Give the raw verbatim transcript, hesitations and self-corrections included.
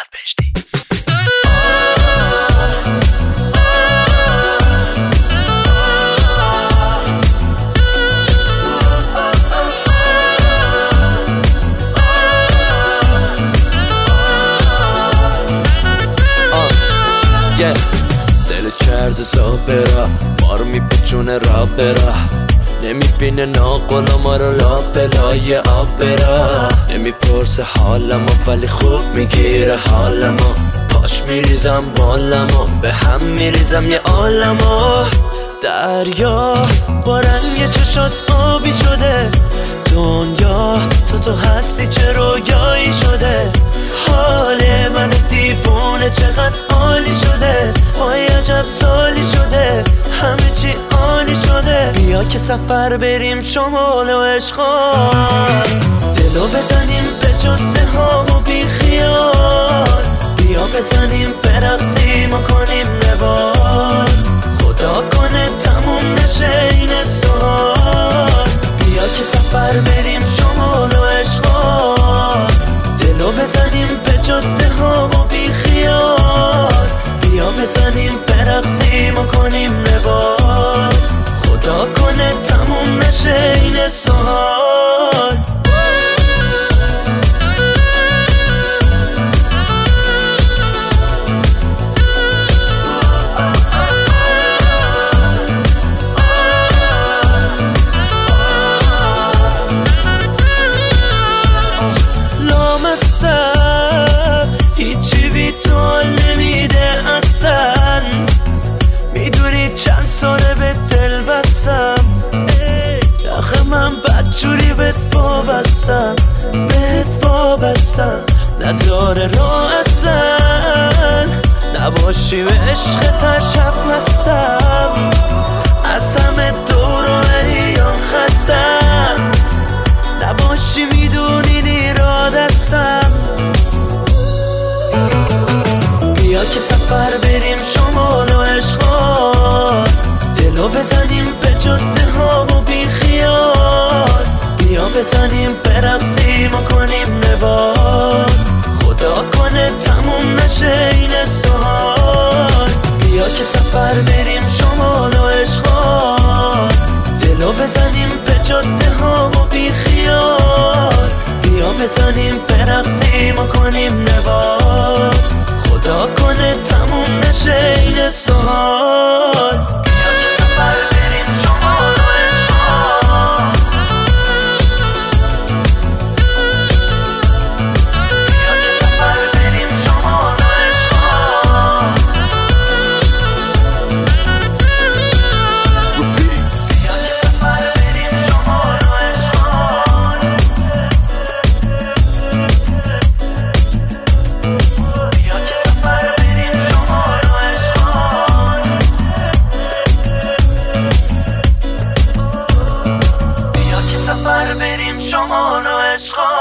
صف بهشتی. دل کرده زابرا مارو میپچونه را برا نمیبینه ناقلا ما رو لا بلای آبرا نمیپرسه حالمو ولی خوب میگیره حالمو پاش میریزم بالمو به هم میریزم یه عالمو دریا با رنگ چشات آبی شده دنیا تو تو هستی چه رویایی شده حال من دیوونه چقدر عالی شده وای عجب سالی شده همه چی عالی شده بیا که سفر بریم شمال و عشقان دلو بزنیم به جاده ها و بی خیال بیا بزنیم برقصیم و کنیم نوال خدا کنه تموم نشه این سوال بیا که سفر بریم شمال و عشقان دلو بزنیم به جاده ها و بی خیال بیا بزنیم برقصیم و کنیم نوال خدا کنه تموم نشه این سوال هیچی بی تو حال نمیده اصلا میدونی چند ساله به دل بستم آخه من بدجوری بهت وابستم بهت وابستم نداره راه اصلا نباشی به عشق تر شب مستم از همه دور و ایام خستم نباشی میدونی نیرا دستم بیا که سفر بریم شمال و عشقان دلو بزنیم به جاده ها و بی خیال بیا بزنیم برقصیم و کنیم نوال خدا کنه تموم نشه این سوال بیا که سفر بریم شمال و عشقان دلو بزنیم به جاده ها و بی خیال بیا بزنیم برقصیم و کنیم نوال خدا کنه تموم نشه این سوال بیا که سفر بریم شمال و عشقان بیا که سفر بریم شمال و عشقان بیا که سفر بریم شمال و عشقان بیا که سفر بریم شمال و عشقان بیا که سفر بریم شمال و عشقان